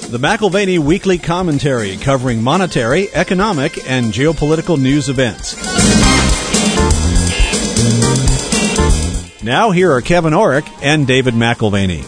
The McIlvaney Weekly Commentary, covering monetary, economic, and geopolitical news events. Now here are Kevin Orrick and David McIlvaney.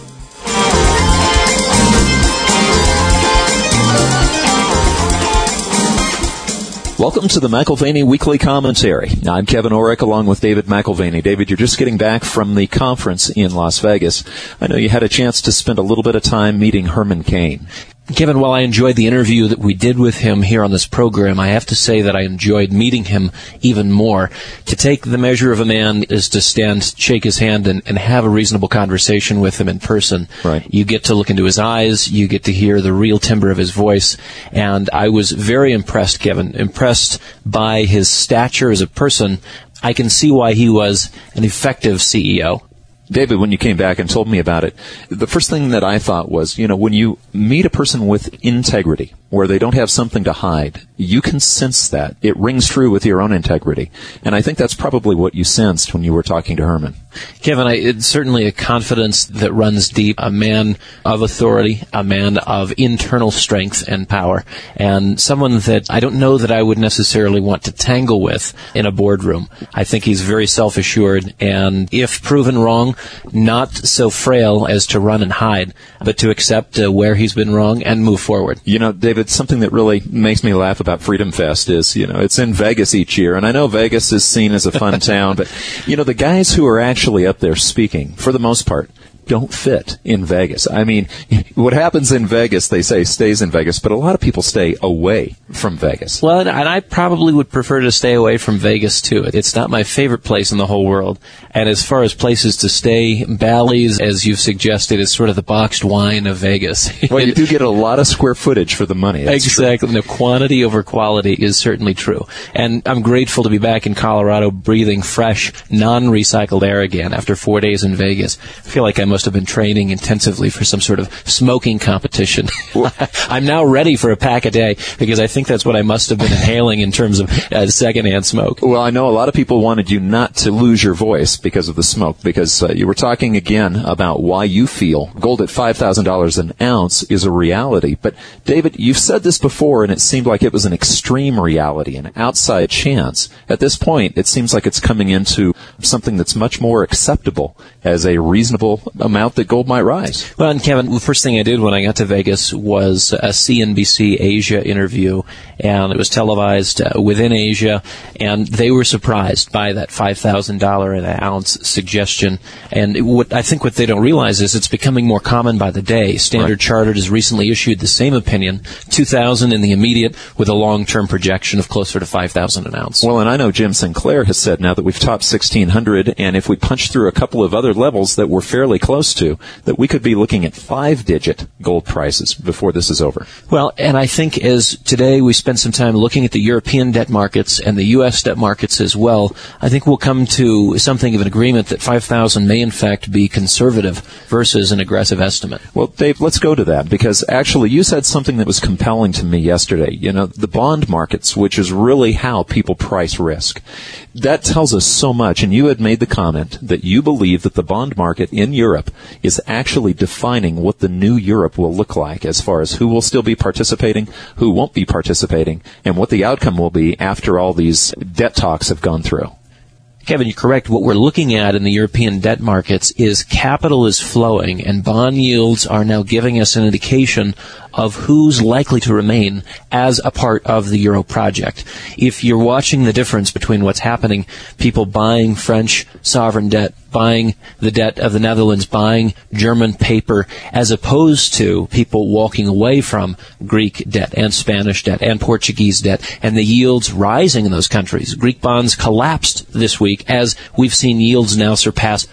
Welcome to the McIlvaney Weekly Commentary. I'm Kevin Orrick along with David McIlvaney. David, you're just getting back from the conference in Las Vegas. I know you had a chance to spend a little bit of time meeting Herman Cain. Kevin, while I enjoyed the interview that we did with him here on this program, I have to say that I enjoyed meeting him even more. To take the measure of a man is to stand, shake his hand, and have a reasonable conversation with him in person. Right. You get to look into his eyes, you get to hear the real timbre of his voice, and I was very impressed, Kevin, impressed by his stature as a person. I can see why he was an effective CEO. David, when you came back and told me about it, the first thing that I thought was, when you meet a person with integrity, where they don't have something to hide, you can sense that. It rings true with your own integrity. And I think that's probably what you sensed when you were talking to Herman. Kevin, it's certainly a confidence that runs deep, a man of authority, a man of internal strength and power, and someone that I don't know that I would necessarily want to tangle with in a boardroom. I think he's very self-assured, and if proven wrong, not so frail as to run and hide, but to accept where he's been wrong and move forward. David, something that really makes me laugh about Freedom Fest is, it's in Vegas each year, and I know Vegas is seen as a fun town, but, the guys who are actually up there speaking, for the most part, don't fit in Vegas. I mean, what happens in Vegas, they say, stays in Vegas, but a lot of people stay away from Vegas. Well, and I probably would prefer to stay away from Vegas, too. It's not my favorite place in the whole world. And as far as places to stay, Bally's, as you've suggested, is sort of the boxed wine of Vegas. Well, you do get a lot of square footage for the money. Exactly. The quantity over quality is certainly true. And I'm grateful to be back in Colorado breathing fresh, non-recycled air again after 4 days in Vegas. I feel like I must have been training intensively for some sort of smoking competition. I'm now ready for a pack a day because I think that's what I must have been inhaling in terms of secondhand smoke. Well, I know a lot of people wanted you not to lose your voice because of the smoke, because you were talking again about why you feel gold at $5,000 an ounce is a reality. But, David, you've said this before, and it seemed like it was an extreme reality, an outside chance. At this point, it seems like it's coming into something that's much more acceptable as a reasonable amount that gold might rise. Well, and Kevin, the first thing I did when I got to Vegas was a CNBC Asia interview, and it was televised within Asia, and they were surprised by that $5,000 an ounce suggestion. And I think what they don't realize is it's becoming more common by the day. Standard Chartered has recently issued the same opinion, $2,000 in the immediate, with a long-term projection of closer to $5,000 an ounce. Well, and I know Jim Sinclair has said now that we've topped 1,600, and if we punch through a couple of other levels that we're fairly close to, that we could be looking at 5-digit gold prices before this is over. Well, and I think as today we spend some time looking at the European debt markets and the U.S. debt markets as well, I think we'll come to something of an agreement that 5,000 may in fact be conservative versus an aggressive estimate. Well, Dave, let's go to that, because actually you said something that was compelling to me yesterday. The bond markets, which is really how people price risk. That tells us so much, and you had made the comment that you believe that the bond market in Europe is actually defining what the new Europe will look like as far as who will still be participating, who won't be participating, and what the outcome will be after all these debt talks have gone through. Kevin, you're correct. What we're looking at in the European debt markets is capital is flowing, and bond yields are now giving us an indication of who's likely to remain as a part of the Euro project. If you're watching the difference between what's happening, people buying French sovereign debt, buying the debt of the Netherlands, buying German paper, as opposed to people walking away from Greek debt and Spanish debt and Portuguese debt, and the yields rising in those countries. Greek bonds collapsed this week as we've seen yields now surpass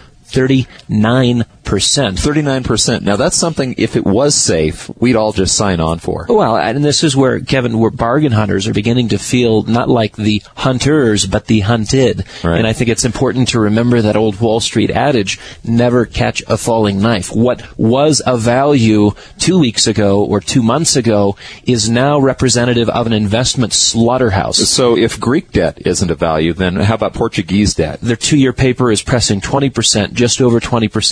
39%. 39%. Now, that's something, if it was safe, we'd all just sign on for. Well, and this is where, Kevin, where bargain hunters are beginning to feel not like the hunters, but the hunted. Right. And I think it's important to remember that old Wall Street adage, never catch a falling knife. What was a value 2 weeks ago or 2 months ago is now representative of an investment slaughterhouse. So if Greek debt isn't a value, then how about Portuguese debt? Their 2-year paper is pressing 20%, just over 20%.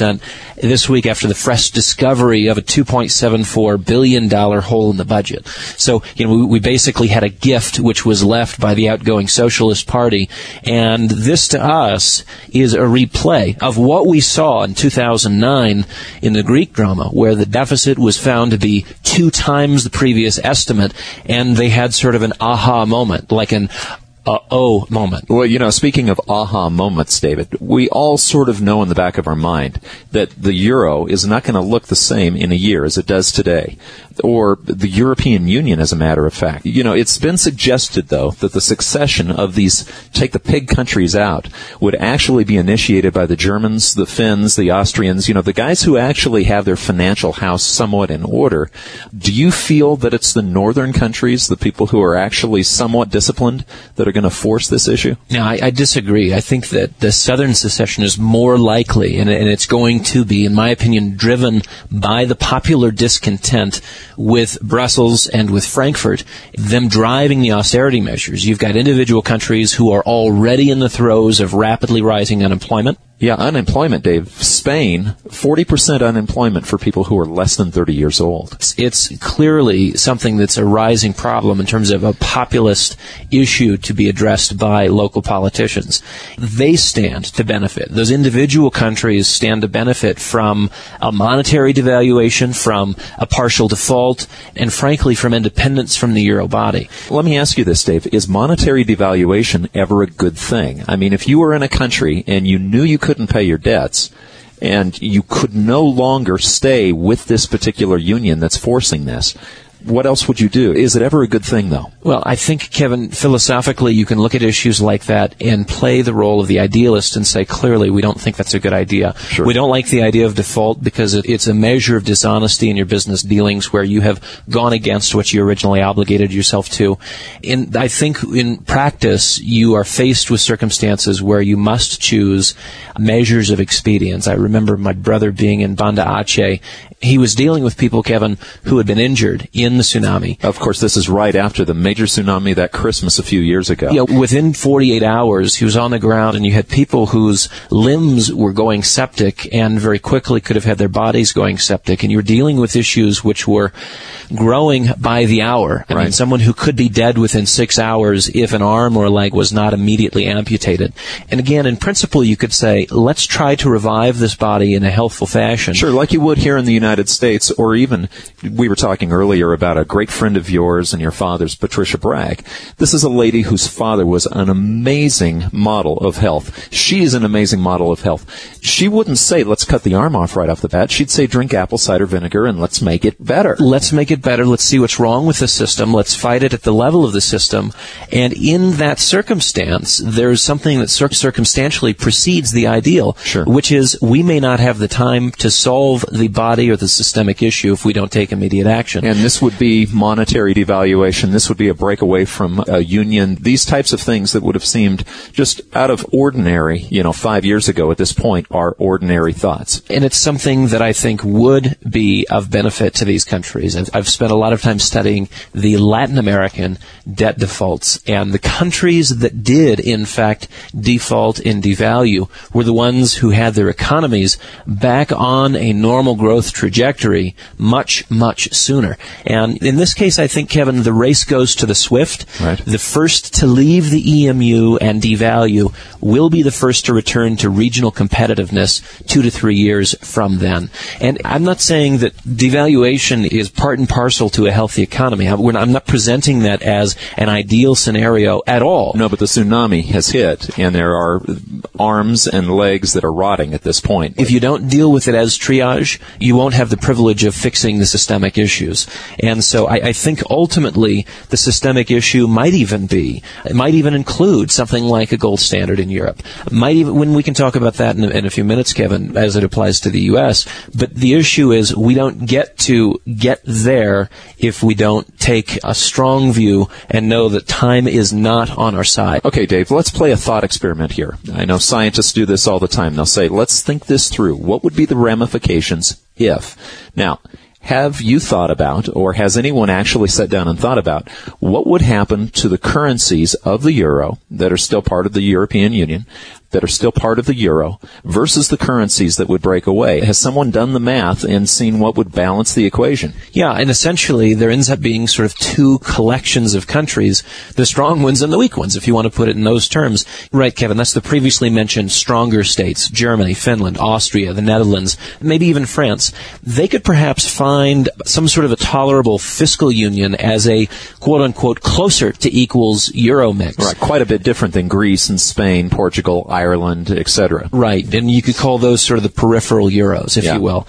this week after the fresh discovery of a $2.74 billion hole in the budget. So, we basically had a gift which was left by the outgoing Socialist Party, and this to us is a replay of what we saw in 2009 in the Greek drama, where the deficit was found to be 2 times the previous estimate, and they had sort of an aha moment, like an uh-oh moment. Well, speaking of aha moments, David, we all sort of know in the back of our mind that the euro is not going to look the same in a year as it does today, or the European Union, as a matter of fact. It's been suggested, though, that the succession of these take-the-pig countries out would actually be initiated by the Germans, the Finns, the Austrians, the guys who actually have their financial house somewhat in order. Do you feel that it's the northern countries, the people who are actually somewhat disciplined, that are going to force this issue? No, I disagree. I think that the southern secession is more likely, and it's going to be, in my opinion, driven by the popular discontent with Brussels and with Frankfurt, them driving the austerity measures. You've got individual countries who are already in the throes of rapidly rising unemployment. Yeah, unemployment, Dave. Spain, 40% unemployment for people who are less than 30 years old. It's clearly something that's a rising problem in terms of a populist issue to be addressed by local politicians. They stand to benefit. Those individual countries stand to benefit from a monetary devaluation, from a partial default, and frankly from independence from the euro body. Let me ask you this, Dave. Is monetary devaluation ever a good thing? I mean, if you were in a country and you knew you couldn't pay your debts, and you could no longer stay with this particular union that's forcing this, what else would you do? Is it ever a good thing, though? Well, I think, Kevin, philosophically, you can look at issues like that and play the role of the idealist and say, clearly, we don't think that's a good idea. Sure. We don't like the idea of default because it's a measure of dishonesty in your business dealings where you have gone against what you originally obligated yourself to. And I think in practice, you are faced with circumstances where you must choose measures of expedience. I remember my brother being in Banda Aceh. He was dealing with people, Kevin, who had been injured in the tsunami. Of course, this is right after the major tsunami that Christmas a few years ago. Yeah, within 48 hours, he was on the ground, and you had people whose limbs were going septic and very quickly could have had their bodies going septic. And you were dealing with issues which were growing by the hour. I mean, someone who could be dead within 6 hours if an arm or a leg was not immediately amputated. And again, in principle, you could say, let's try to revive this body in a healthful fashion. Sure, like you would here in the United States, or even, we were talking earlier about a great friend of yours and your father's, Patricia Bragg. This is a lady whose father was an amazing model of health. She is an amazing model of health. She wouldn't say, let's cut the arm off right off the bat. She'd say, drink apple cider vinegar and let's make it better. Let's make it better. Let's see what's wrong with the system. Let's fight it at the level of the system. And in that circumstance, there's something that circumstantially precedes the ideal, sure, which is we may not have the time to solve the body or the systemic issue if we don't take immediate action. And this would be monetary devaluation. This would be a breakaway from a union. These types of things that would have seemed just out of ordinary, 5 years ago at this point, are ordinary thoughts. And it's something that I think would be of benefit to these countries. I've spent a lot of time studying the Latin American debt defaults, and the countries that did, in fact, default and devalue were the ones who had their economies back on a normal growth trajectory much, much sooner. And in this case, I think, Kevin, the race goes to the swift. Right. The first to leave the EMU and devalue will be the first to return to regional competitiveness 2 to 3 years from then. And I'm not saying that devaluation is part and parcel to a healthy economy. I'm not presenting that as an ideal scenario at all. No, but the tsunami has hit, and there are arms and legs that are rotting at this point. If you don't deal with it as triage, you won't have the privilege of fixing the systemic issues. And so I think ultimately the systemic issue might even include something like a gold standard in Europe. When we can talk about that in a few minutes, Kevin, as it applies to the U.S. But the issue is we don't get there if we don't take a strong view and know that time is not on our side. Okay, Dave, let's play a thought experiment here. I know scientists do this all the time. They'll say, let's think this through. What would be the ramifications if? Now, have you thought about, or has anyone actually sat down and thought about, what would happen to the currencies of the euro that are still part of the European Union, that are still part of the euro versus the currencies that would break away? Has someone done the math and seen what would balance the equation? Yeah, and essentially there ends up being sort of two collections of countries, the strong ones and the weak ones, if you want to put it in those terms. Right, Kevin, that's the previously mentioned stronger states, Germany, Finland, Austria, the Netherlands, maybe even France. They could perhaps find some sort of a tolerable fiscal union as a quote-unquote closer to equals euro mix. Right, quite a bit different than Greece and Spain, Portugal, Ireland, etc. Right, and you could call those sort of the peripheral euros, if you will.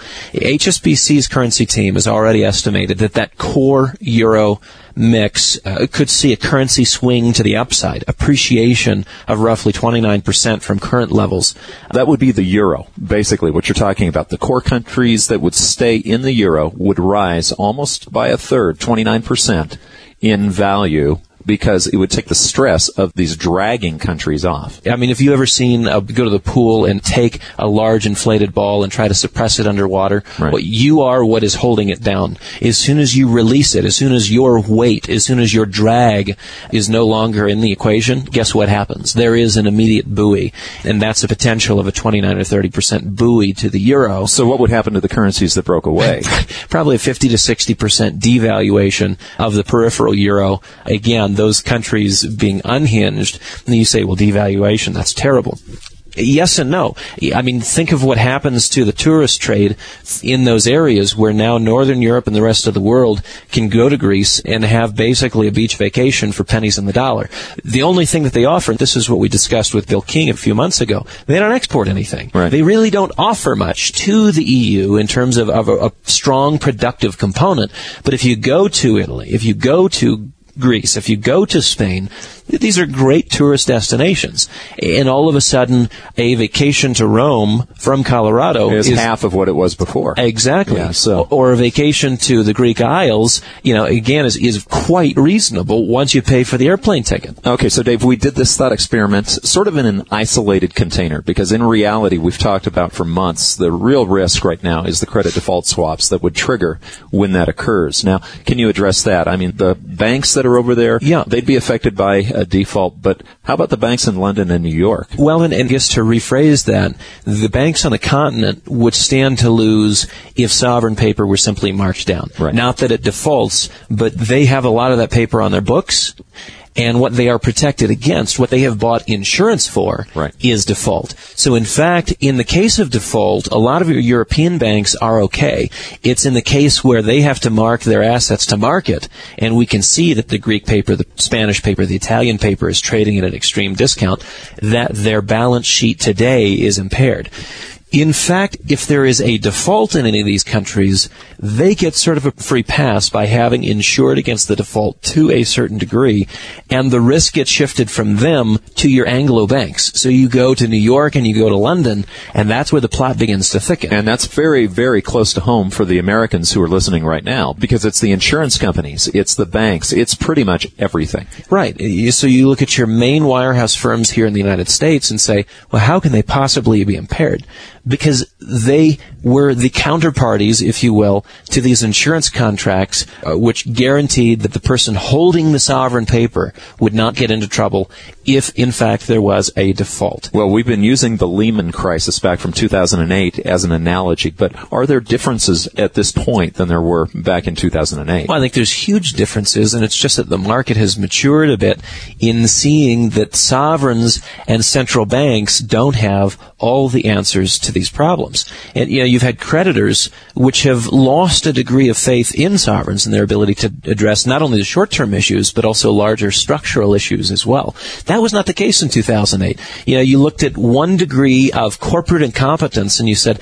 HSBC's currency team has already estimated that core euro mix could see a currency swing to the upside, appreciation of roughly 29% from current levels. That would be the euro, basically, what you're talking about. The core countries that would stay in the euro would rise almost by a third, 29%, in value, because it would take the stress of these dragging countries off. I mean, if you ever seen go to the pool and take a large inflated ball and try to suppress it underwater, right. Well, you are what is holding it down. As soon as you release it, as soon as your weight, as soon as your drag is no longer in the equation, guess what happens? There is an immediate buoy, and that's the potential of a 29 or 30% buoy to the euro. So what would happen to the currencies that broke away? Probably a 50 to 60% devaluation of the peripheral euro. Again, those countries being unhinged, and you say, well, devaluation, that's terrible. Yes and no. I mean, think of what happens to the tourist trade in those areas where now Northern Europe and the rest of the world can go to Greece and have basically a beach vacation for pennies on the dollar. The only thing that they offer, and this is what we discussed with Bill King a few months ago, they don't export anything. Right. They really don't offer much to the EU in terms of a strong, productive component. But if you go to Italy, if you go to Greece, if you go to Spain, these are great tourist destinations. And all of a sudden, a vacation to Rome from Colorado is half of what it was before. Exactly. Yeah, so. Or a vacation to the Greek Isles, again, is quite reasonable once you pay for the airplane ticket. Okay, so Dave, we did this thought experiment sort of in an isolated container, because in reality, we've talked about for months, the real risk right now is the credit default swaps that would trigger when that occurs. Now, can you address that? I mean, the banks that are over there, they'd be affected by a default, but how about the banks in London and New York? Well, and just to rephrase that, the banks on the continent would stand to lose if sovereign paper were simply marked down. Right. Not that it defaults, but they have a lot of that paper on their books, and what they are protected against, what they have bought insurance for, is default. So in fact, in the case of default, a lot of your European banks are okay. It's in the case where they have to mark their assets to market, and we can see that the Greek paper, the Spanish paper, the Italian paper is trading at an extreme discount, that their balance sheet today is impaired. In fact, if there is a default in any of these countries, they get sort of a free pass by having insured against the default to a certain degree, and the risk gets shifted from them to your Anglo banks. So you go to New York and you go to London, and that's where the plot begins to thicken. And that's very, very close to home for the Americans who are listening right now, because it's the insurance companies, it's the banks, it's pretty much everything. Right. So you look at your main wirehouse firms here in the United States and say, well, how can they possibly be impaired? Because they were the counterparties, if you will, to these insurance contracts, which guaranteed that the person holding the sovereign paper would not get into trouble if, in fact, there was a default. Well, we've been using the Lehman crisis back from 2008 as an analogy, but are there differences at this point than there were back in 2008? Well, I think there's huge differences, and it's just that the market has matured a bit in seeing that sovereigns and central banks don't have all the answers to these problems. And, you've had creditors which have lost a degree of faith in sovereigns and their ability to address not only the short-term issues, but also larger structural issues as well. That was not the case in 2008. You looked at one degree of corporate incompetence and you said,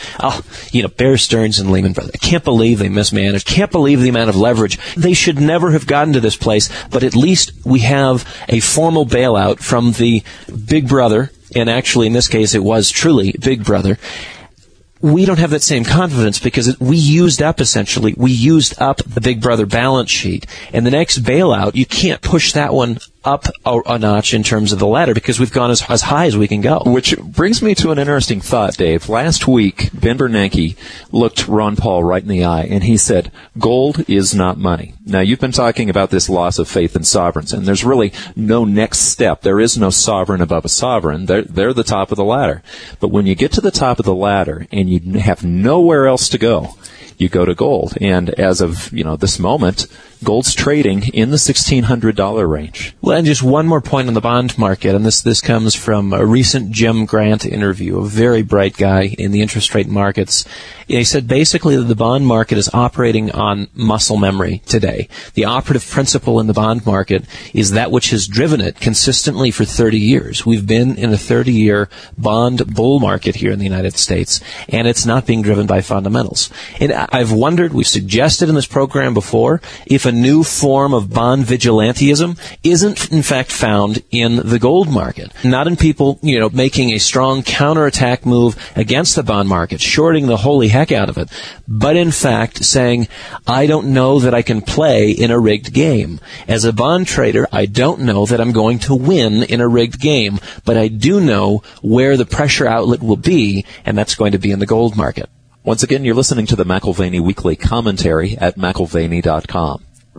Bear Stearns and Lehman Brothers, I can't believe they mismanaged, can't believe the amount of leverage. They should never have gotten to this place, but at least we have a formal bailout from the big brother. And actually, in this case, it was truly Big Brother. We don't have that same confidence because we used up the Big Brother balance sheet. And the next bailout, you can't push that one up a notch in terms of the ladder because we've gone as high as we can go. Which brings me to an interesting thought, Dave. Last week, Ben Bernanke looked Ron Paul right in the eye, and he said, gold is not money. Now, you've been talking about this loss of faith in sovereigns, and there's really no next step. There is no sovereign above a sovereign. They're the top of the ladder. But when you get to the top of the ladder and you have nowhere else to go, you go to gold. And as of, this moment, gold's trading in the $1,600 range. Well, and just one more point on the bond market, and this comes from a recent Jim Grant interview, a very bright guy in the interest rate markets. He said basically that the bond market is operating on muscle memory today. The operative principle in the bond market is that which has driven it consistently for 30 years. We've been in a 30-year bond bull market here in the United States, and it's not being driven by fundamentals. And I've wondered, we've suggested in this program before, if a new form of bond vigilantism isn't in fact found in the gold market. Not in people, making a strong counterattack move against the bond market, shorting the holy heck out of it, but in fact saying, I don't know that I can play in a rigged game. As a bond trader, I don't know that I'm going to win in a rigged game, but I do know where the pressure outlet will be, and that's going to be in the gold market. Once again, you're listening to the McAlvany Weekly Commentary at McAlvany.com.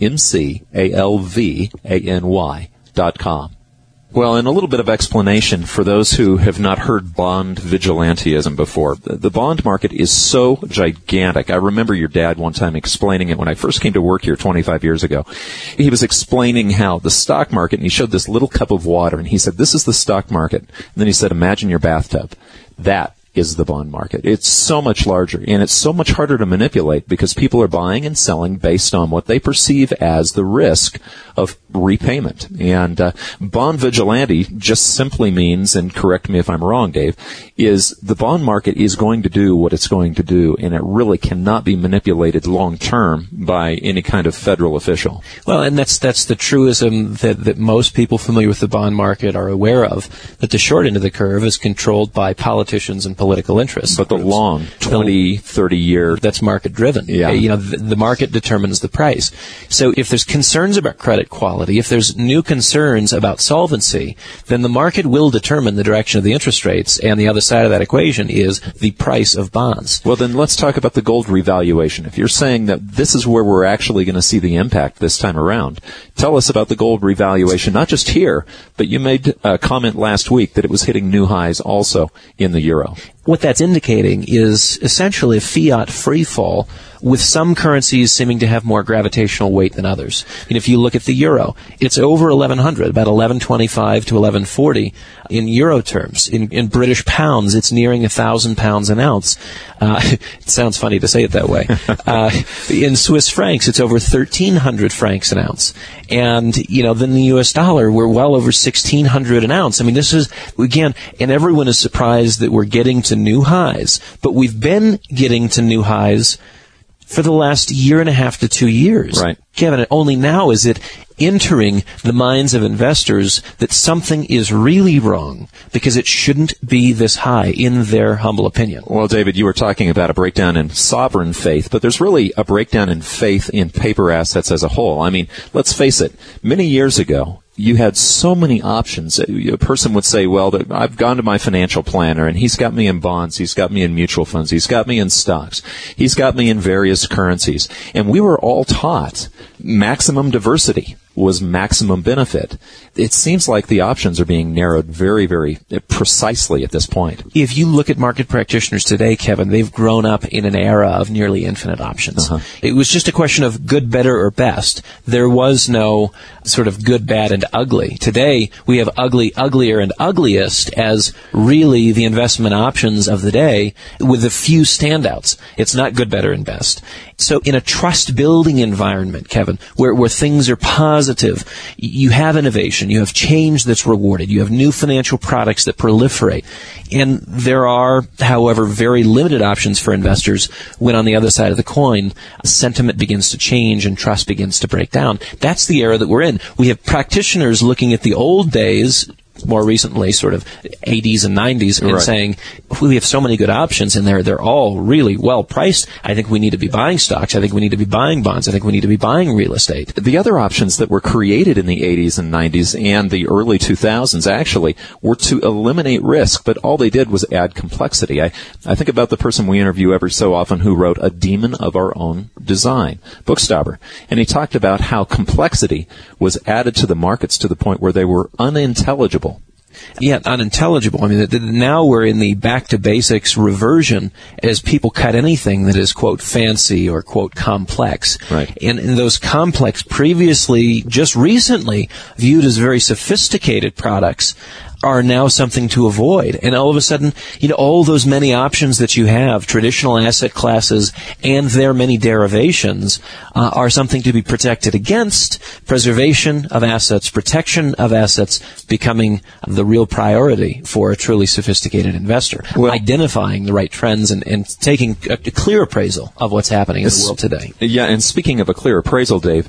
McAlvany.com. Well, and a little bit of explanation for those who have not heard bond vigilantism before. The bond market is so gigantic. I remember your dad one time explaining it when I first came to work here 25 years ago. He was explaining how the stock market, and he showed this little cup of water, and he said, this is the stock market. And then he said, imagine your bathtub. That is the bond market. It's so much larger, and it's so much harder to manipulate because people are buying and selling based on what they perceive as the risk of repayment. And bond vigilante just simply means, and correct me if I'm wrong, Dave, is the bond market is going to do what it's going to do, and it really cannot be manipulated long term by any kind of federal official. Well, and that's the truism that most people familiar with the bond market are aware of, that the short end of the curve is controlled by politicians and political interests. But the long 20, 30 year, that's market driven. Yeah. The market determines the price. So if there's concerns about credit quality, if there's new concerns about solvency, then the market will determine the direction of the interest rates, and the other side of that equation is the price of bonds. Well, then let's talk about the gold revaluation. If you're saying that this is where we're actually going to see the impact this time around, tell us about the gold revaluation, not just here, but you made a comment last week that it was hitting new highs also in the euro. What that's indicating is essentially a fiat free fall, with some currencies seeming to have more gravitational weight than others. If you look at the euro, it's over 1100, about 1125 to 1140 in euro terms. In British pounds, it's nearing £1,000 an ounce. It sounds funny to say it that way. In Swiss francs, it's over 1,300 francs an ounce. And, then the US dollar, we're well over 1,600 an ounce. This is, again, and everyone is surprised that we're getting to new highs, but we've been getting to new highs for the last year and a half to 2 years. Right. Kevin, only now is it entering the minds of investors that something is really wrong because it shouldn't be this high, in their humble opinion. Well, David, you were talking about a breakdown in sovereign faith, but there's really a breakdown in faith in paper assets as a whole. Let's face it, many years ago, you had so many options. A person would say, well, I've gone to my financial planner, and he's got me in bonds, he's got me in mutual funds, he's got me in stocks, he's got me in various currencies. And we were all taught maximum diversity was maximum benefit. It seems like the options are being narrowed very, very precisely at this point. If you look at market practitioners today, Kevin, they've grown up in an era of nearly infinite options. It was just a question of good, better, or best. There was no sort of good, bad, and ugly. Today, we have ugly, uglier, and ugliest as really the investment options of the day, with a few standouts. It's not good, better, and best. So in a trust-building environment, Kevin, where things are positive, you have innovation, you have change that's rewarded, you have new financial products that proliferate, and there are, however, very limited options for investors when on the other side of the coin, sentiment begins to change and trust begins to break down. That's the era that we're in. We have practitioners looking at the old days more recently sort of 80s and 90s and saying, we have so many good options and they're all really well priced. I think we need to be buying stocks. I think we need to be buying bonds. I think we need to be buying real estate. The other options that were created in the 80s and 90s and the early 2000s actually were to eliminate risk, but all they did was add complexity. I think about the person we interview every so often who wrote A Demon of Our Own Design, Bookstauber, and he talked about how complexity was added to the markets to the point where they were unintelligible. Yeah, unintelligible. I mean, now we're in the back to basics reversion as people cut anything that is, quote, fancy or, quote, complex. Right. And those complex, previously, just recently, viewed as very sophisticated products, are now something to avoid. And all of a sudden, all those many options that you have, traditional asset classes and their many derivations, are something to be protected against. Preservation of assets, protection of assets becoming the real priority for a truly sophisticated investor. Well, identifying the right trends and taking a clear appraisal of what's happening in the world today. Yeah, and speaking of a clear appraisal, Dave,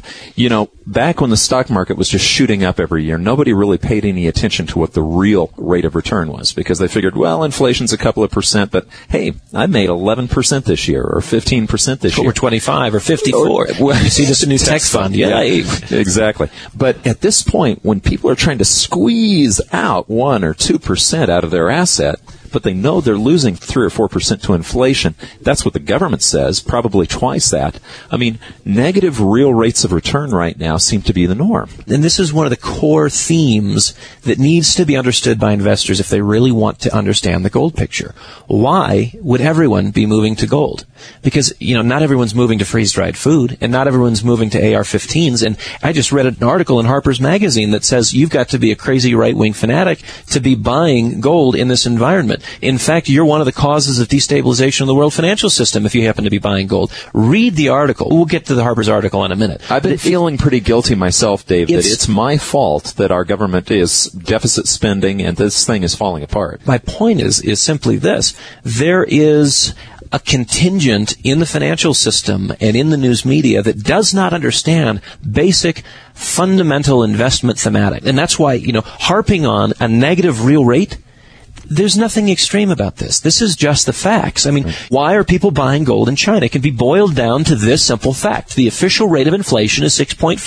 back when the stock market was just shooting up every year, nobody really paid any attention to what the real rate of return was, because they figured, well, inflation's a couple of percent, but hey, I made 11% this year or 15% this year. Or 25 or 54. Well, you see this new tech fund. Yeah, exactly. But at this point, when people are trying to squeeze out 1 or 2% out of their asset, but they know they're losing 3 or 4% to inflation. That's what the government says, probably twice that. I mean, negative real rates of return right now seem to be the norm. And this is one of the core themes that needs to be understood by investors if they really want to understand the gold picture. Why would everyone be moving to gold? Because, not everyone's moving to freeze-dried food, and not everyone's moving to AR-15s. And I just read an article in Harper's Magazine that says you've got to be a crazy right-wing fanatic to be buying gold in this environment. In fact, you're one of the causes of destabilization of the world financial system if you happen to be buying gold. Read the article. We'll get to the Harper's article in a minute. I've been feeling pretty guilty myself, Dave, that it's my fault that our government is deficit spending and this thing is falling apart. My point is simply this. There is a contingent in the financial system and in the news media that does not understand basic fundamental investment thematic. And that's why, harping on a negative real rate, there's nothing extreme about this. This is just the facts. I mean, why are people buying gold in China? It can be boiled down to this simple fact. The official rate of inflation is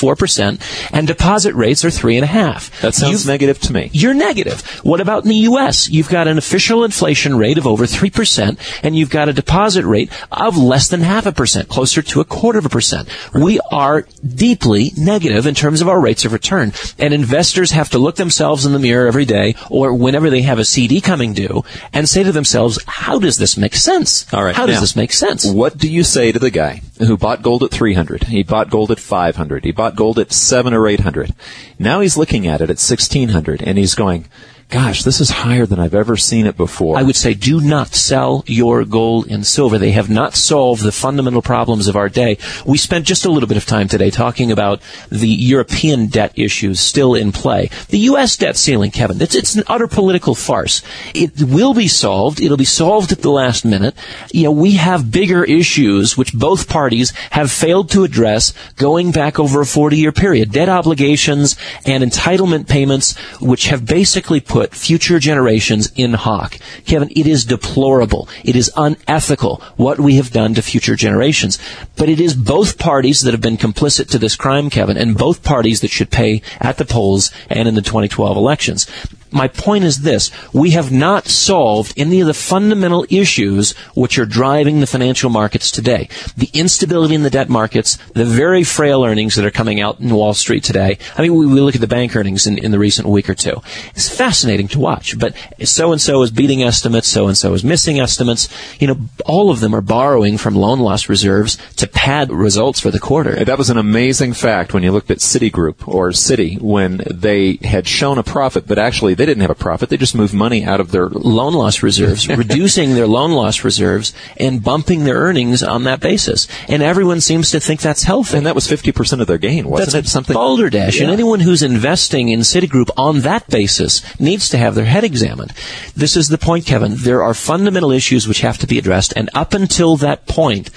6.4% and deposit rates are 3.5%. That sounds negative to me. You're negative. What about in the U.S.? You've got an official inflation rate of over 3% and you've got a deposit rate of less than 0.5%, closer to 0.25%. We are deeply negative in terms of our rates of return. And investors have to look themselves in the mirror every day or whenever they have a CD coming due and say to themselves, how does this make sense? All right. How does this make sense? What do you say to the guy who bought gold at 300? He bought gold at 500. He bought gold at 700 or 800. Now he's looking at it at 1600 and he's going, gosh, this is higher than I've ever seen it before. I would say do not sell your gold and silver. They have not solved the fundamental problems of our day. We spent just a little bit of time today talking about the European debt issues still in play. The U.S. debt ceiling, Kevin, it's an utter political farce. It will be solved. It'll be solved at the last minute. We have bigger issues which both parties have failed to address going back over a 40-year period. Debt obligations and entitlement payments which have basically put future generations in hock. Kevin, it is deplorable. It is unethical what we have done to future generations. But it is both parties that have been complicit to this crime, Kevin, and both parties that should pay at the polls and in the 2012 elections. My point is this. We have not solved any of the fundamental issues which are driving the financial markets today. The instability in the debt markets, the very frail earnings that are coming out in Wall Street today. I mean, we look at the bank earnings in the recent week or two. It's fascinating to watch, but so-and-so is beating estimates, so-and-so is missing estimates. All of them are borrowing from loan loss reserves to pad results for the quarter. That was an amazing fact when you looked at Citigroup or Citi when they had shown a profit, but actually they didn't have a profit. They just moved money out of their loan loss reserves, reducing their loan loss reserves and bumping their earnings on that basis. And everyone seems to think that's healthy. And that was 50% of their gain, wasn't it? Something balderdash. Yeah. And anyone who's investing in Citigroup on that basis needs to have their head examined. This is the point, Kevin. There are fundamental issues which have to be addressed. And up until that point,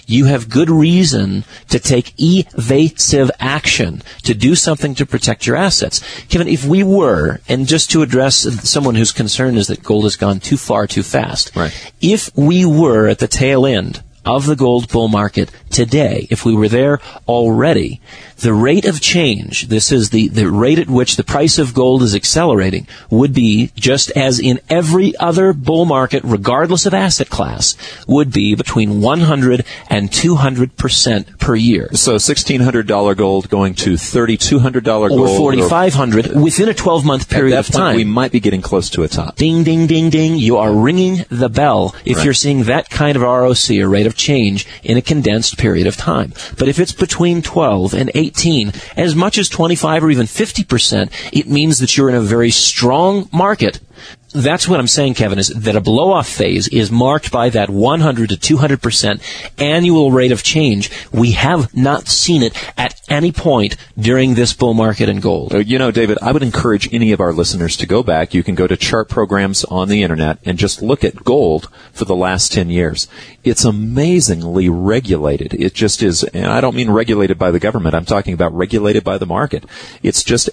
you have good reason to take evasive action, to do something to protect your assets. Kevin, if we were, and just to address someone whose concern is that gold has gone too far too fast, right. If we were at the tail end of the gold bull market today, if we were there already, the rate of change, this is the rate at which the price of gold is accelerating, would be, just as in every other bull market, regardless of asset class, would be between 100 and 200% per year. So $1,600 gold going to $3,200 gold. Or $4,500 within a 12-month period of time. At that point, we might be getting close to a top. Ding, ding, ding, ding. You are ringing the bell if you're seeing that kind of ROC, or rate of change, in a condensed period of time. But if it's between 12 and 18, as much as 25 or even 50%, it means that you're in a very strong market. That's what I'm saying, Kevin, is that a blow-off phase is marked by that 100 to 200% annual rate of change. We have not seen it at any point during this bull market in gold. You know, David, I would encourage any of our listeners to go back. You can go to chart programs on the internet and just look at gold for the last 10 years. It's amazingly regulated. It just is, and I don't mean regulated by the government. I'm talking about regulated by the market. It's just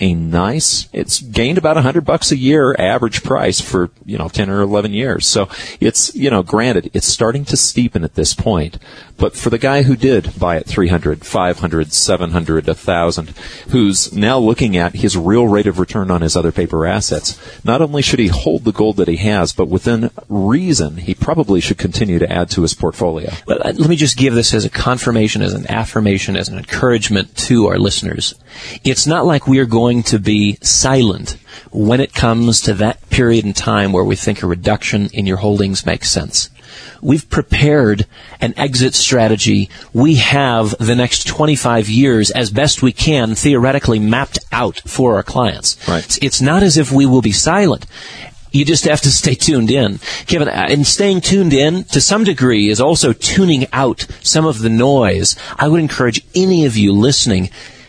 it's gained about $100 a year average price for, 10 or 11 years. So it's, granted, it's starting to steepen at this point. But for the guy who did buy at 300, 500, 700, 1,000, who's now looking at his real rate of return on his other paper assets, not only should he hold the gold that he has, but within reason, he probably should continue to add to his portfolio. But let me just give this as a confirmation, as an affirmation, as an encouragement to our listeners. It's not like we are going to be silent when it comes to that period in time where we think a reduction in your holdings makes sense. We've prepared an exit strategy. We have the next 25 years, as best we can, theoretically mapped out for our clients. Right. It's not as if we will be silent. You just have to stay tuned in. Kevin, and staying tuned in, to some degree, is also tuning out some of the noise. I would encourage any of you listening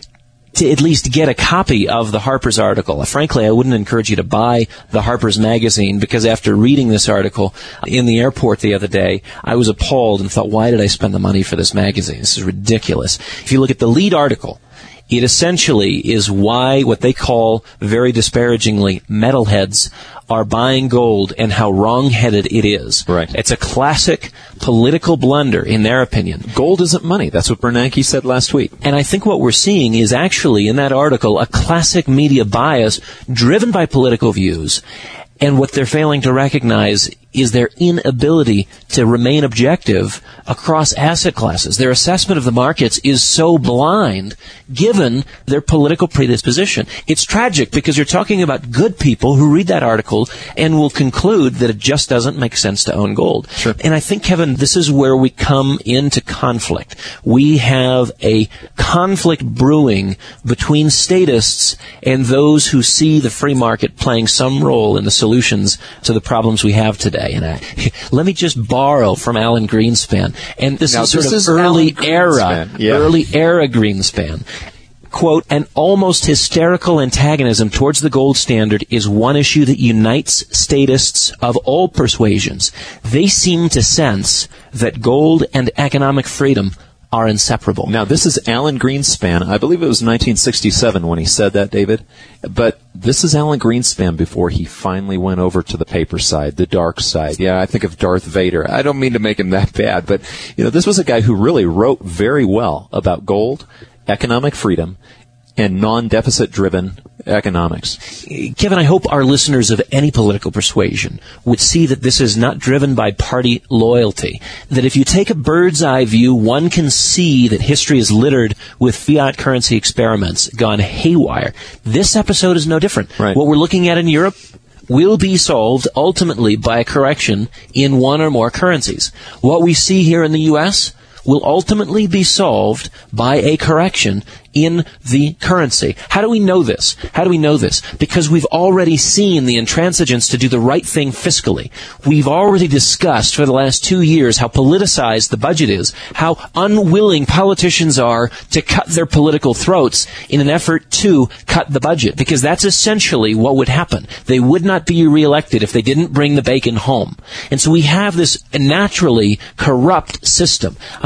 to at least get a copy of the Harper's article. Frankly, I wouldn't encourage you to buy the Harper's magazine, because after reading this article in the airport the other day, I was appalled and thought, why did I spend the money for this magazine? This is ridiculous. If you look at the lead article, it essentially is why what they call, very disparagingly, metalheads are buying gold, and how wrong-headed it is. Right. It's a classic political blunder, in their opinion. Gold isn't money. That's what Bernanke said last week. And I think what we're seeing is actually, in that article, a classic media bias driven by political views. And what they're failing to recognize is their inability to remain objective across asset classes. Their assessment of the markets is so blind, given their political predisposition. It's tragic, because you're talking about good people who read that article and will conclude that it just doesn't make sense to own gold. Sure. And I think, Kevin, this is where we come into conflict. We have a conflict brewing between statists and those who see the free market playing some role in the solutions to the problems we have today. And let me just borrow from Alan Greenspan. And this is early era Greenspan. Quote, an almost hysterical antagonism towards the gold standard is one issue that unites statists of all persuasions. They seem to sense that gold and economic freedom are inseparable. Now, this is Alan Greenspan. I believe it was 1967 when he said that, David. But this is Alan Greenspan before he finally went over to the paper side, the dark side. Yeah, I think of Darth Vader. I don't mean to make him that bad, but this was a guy who really wrote very well about gold, economic freedom, and non-deficit-driven economics. Kevin, I hope our listeners of any political persuasion would see that this is not driven by party loyalty. That if you take a bird's eye view, one can see that history is littered with fiat currency experiments gone haywire. This episode is no different. Right. What we're looking at in Europe will be solved ultimately by a correction in one or more currencies. What we see here in the U.S. will ultimately be solved by a correction in the currency. How do we know this? Because we've already seen the intransigence to do the right thing fiscally. We've already discussed for the last 2 years how politicized the budget is, how unwilling politicians are to cut their political throats in an effort to cut the budget, because that's essentially what would happen. They would not be reelected if they didn't bring the bacon home. And so we have this naturally corrupt system.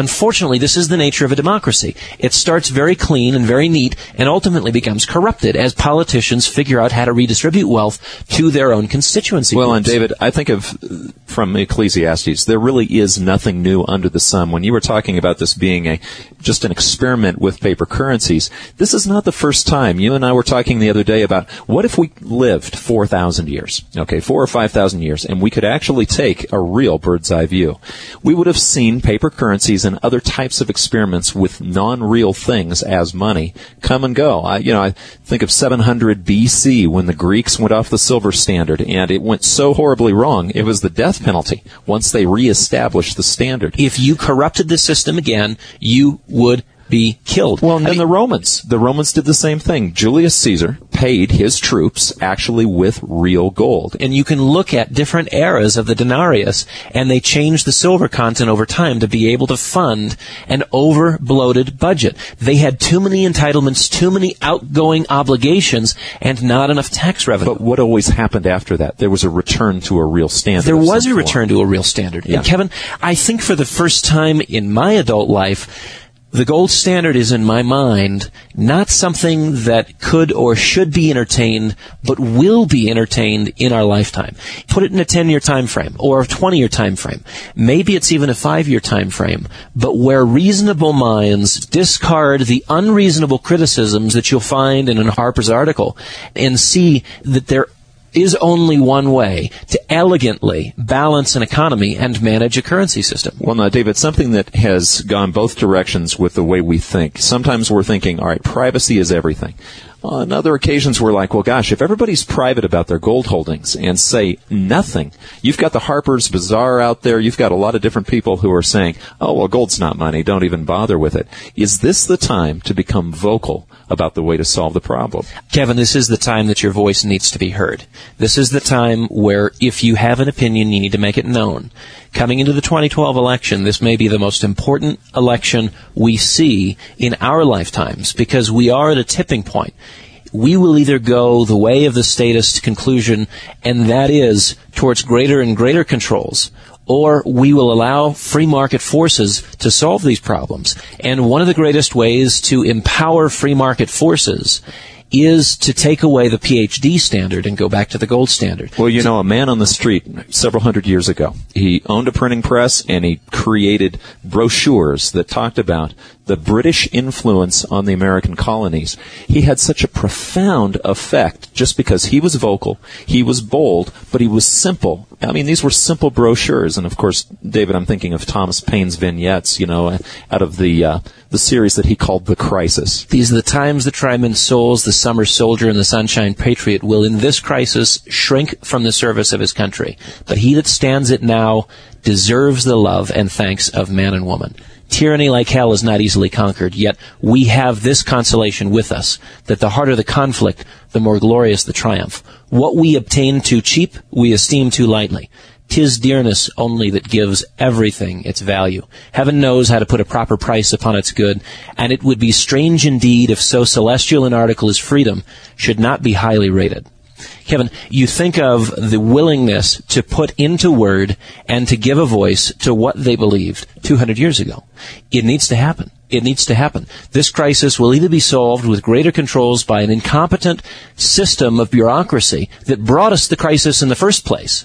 unfortunately, this is the nature of a democracy. It starts very clean and very neat and ultimately becomes corrupted as politicians figure out how to redistribute wealth to their own constituency Well, groups. and David, I think of, from Ecclesiastes, there really is nothing new under the sun. When you were talking about this being just an experiment with paper currencies, this is not the first time. You and I were talking the other day about what if we lived 4,000 years, 4 or 5,000 years, and we could actually take a real bird's eye view. We would have seen paper currencies and other types of experiments with non-real things as money come and go. I think of 700 BC when the Greeks went off the silver standard, and it went so horribly wrong, it was the death penalty once they reestablished the standard. If you corrupted the system again, you would be killed. Well, and then the Romans did the same thing. Julius Caesar paid his troops actually with real gold. And you can look at different eras of the denarius, and they changed the silver content over time to be able to fund an over-bloated budget. They had too many entitlements, too many outgoing obligations, and not enough tax revenue. But what always happened after that? There was a return to a real standard. There was a return to a real standard. Yeah. And Kevin, I think for the first time in my adult life, the gold standard is, in my mind, not something that could or should be entertained, but will be entertained in our lifetime. Put it in a 10-year time frame or a 20-year time frame. Maybe it's even a 5-year time frame, but where reasonable minds discard the unreasonable criticisms that you'll find in a Harper's article and see that there is only one way to elegantly balance an economy and manage a currency system. Well, now, David, something that has gone both directions with the way we think. Sometimes we're thinking, all right, privacy is everything. On other occasions, we're like, well, gosh, if everybody's private about their gold holdings and say nothing, you've got the Harper's Bazaar out there, you've got a lot of different people who are saying, oh, well, gold's not money, don't even bother with it. Is this the time to become vocal about the way to solve the problem? Kevin, this is the time that your voice needs to be heard. This is the time where if you have an opinion, you need to make it known. Coming into the 2012 election, this may be the most important election we see in our lifetimes because we are at a tipping point. We will either go the way of the statist conclusion, and that is towards greater and greater controls, or we will allow free market forces to solve these problems. And one of the greatest ways to empower free market forces is to take away the PhD standard and go back to the gold standard. Well, you know, a man on the street several hundred years ago, he owned a printing press and he created brochures that talked about the British influence on the American colonies. He had such a profound effect just because he was vocal, he was bold, but he was simple. I mean, these were simple brochures. And, of course, David, I'm thinking of Thomas Paine's vignettes, you know, out of the series that he called The Crisis. These are the times that try men's souls. The summer soldier and the sunshine patriot will, in this crisis, shrink from the service of his country. But he that stands it now deserves the love and thanks of man and woman. Tyranny like hell is not easily conquered, yet we have this consolation with us, that the harder the conflict, the more glorious the triumph. What we obtain too cheap, we esteem too lightly. 'Tis dearness only that gives everything its value. Heaven knows how to put a proper price upon its good, and it would be strange indeed if so celestial an article as freedom should not be highly rated. Kevin, you think of the willingness to put into word and to give a voice to what they believed 200 years ago. It needs to happen. It needs to happen. This crisis will either be solved with greater controls by an incompetent system of bureaucracy that brought us the crisis in the first place,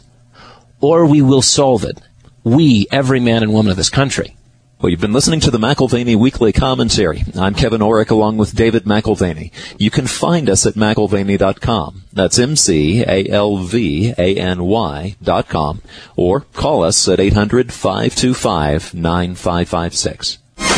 or we will solve it. We, every man and woman of this country. Well, you've been listening to the McIlvaney Weekly Commentary. I'm Kevin Orrick along with David McIlvaney. You can find us at McIlvaney.com. That's McAlvany.com. Or call us at 800-525-9556.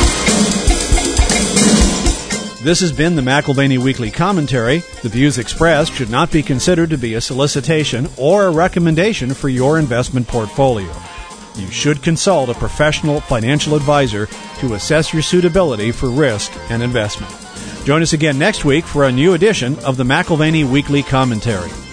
This has been the McIlvaney Weekly Commentary. The views expressed should not be considered to be a solicitation or a recommendation for your investment portfolio. You should consult a professional financial advisor to assess your suitability for risk and investment. Join us again next week for a new edition of the McIlvaney Weekly Commentary.